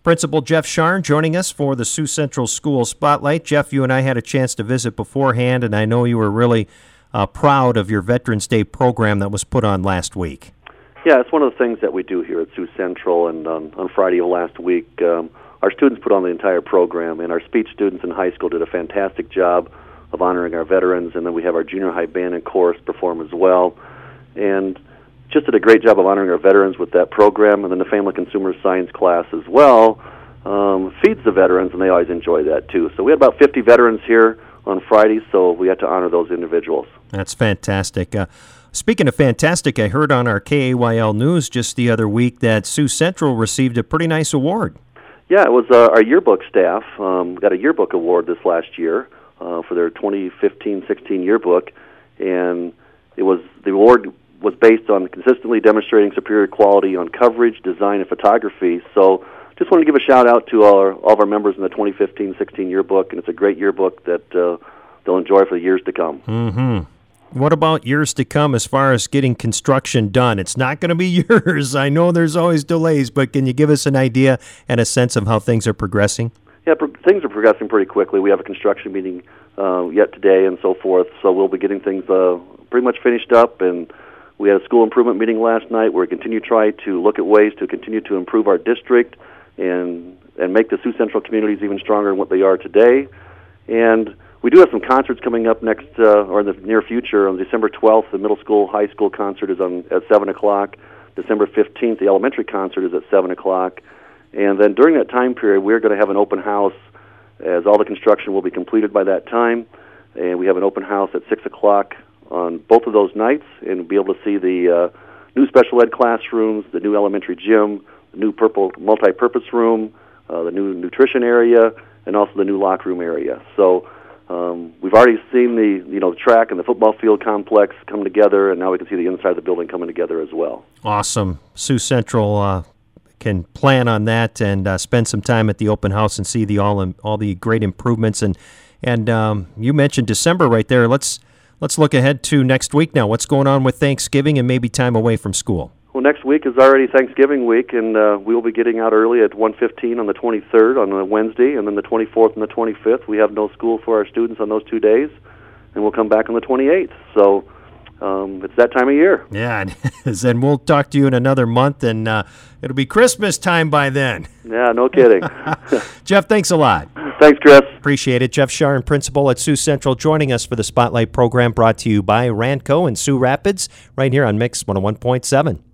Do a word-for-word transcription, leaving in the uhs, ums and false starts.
Principal Jeff Scharn joining us for the Sioux Central School Spotlight. Jeff, you and I had a chance to visit beforehand, and I know you were really uh, proud of your Veterans Day program that was put on last week. Yeah, it's one of the things that we do here at Sioux Central, and um, on Friday of last week, um, our students put on the entire program, and our speech students in high school did a fantastic job of honoring our veterans, and then we have our junior high band and chorus perform as well, and just did a great job of honoring our veterans with that program, and then the family consumer science class as well um, feeds the veterans, and they always enjoy that too. So we had about fifty veterans here on Friday, so we had to honor those individuals. That's fantastic. Uh, speaking of fantastic, I heard on our K A Y L News just the other week that Sioux Central received a pretty nice award. Yeah, it was uh, our yearbook staff um, got a yearbook award this last year uh, for their twenty fifteen sixteen yearbook, and it was the award was based on consistently demonstrating superior quality on coverage, design, and photography. So just wanted to give a shout-out to all, our, all of our members in the twenty fifteen sixteen yearbook, and it's a great yearbook that uh, they'll enjoy for the years to come. Mm-hmm. What about years to come as far as getting construction done? It's not going to be yours. I know there's always delays, but can you give us an idea and a sense of how things are progressing? Yeah, pro- things are progressing pretty quickly. We have a construction meeting uh, yet today and so forth, so we'll be getting things uh, pretty much finished up, and we had a school improvement meeting last night where we continue to try to look at ways to continue to improve our district and and make the Sioux Central communities even stronger than what they are today. And we do have some concerts coming up next, uh, or in the near future. On December twelfth, the middle school, high school concert is on at seven o'clock. December fifteenth, the elementary concert is at seven o'clock. And then during that time period, we're going to have an open house, as all the construction will be completed by that time. And we have an open house at six o'clock on both of those nights, and be able to see the uh, new special ed classrooms, the new elementary gym, the new purple multi-purpose room, uh, the new nutrition area, and also the new locker room area. So um, we've already seen the you know the track and the football field complex come together, and now we can see the inside of the building coming together as well. Awesome. Sioux Central uh, can plan on that and uh, spend some time at the open house and see the all all the great improvements. And and um, you mentioned December right there. Let's Let's look ahead to next week now. What's going on with Thanksgiving and maybe time away from school? Well, next week is already Thanksgiving week, and uh, we will be getting out early at one fifteen on the twenty-third on a Wednesday, and then the twenty-fourth and the twenty-fifth. We have no school for our students on those two days, and we'll come back on the twenty-eighth. So um, it's that time of year. Yeah, it is. And we'll talk to you in another month, and uh, it'll be Christmas time by then. Yeah, no kidding. Jeff, thanks a lot. Thanks, Chris. Appreciate it. Jeff Scharn, principal at Sioux Central, joining us for the Spotlight program brought to you by Ranco in Sioux Rapids, right here on Mix one oh one point seven.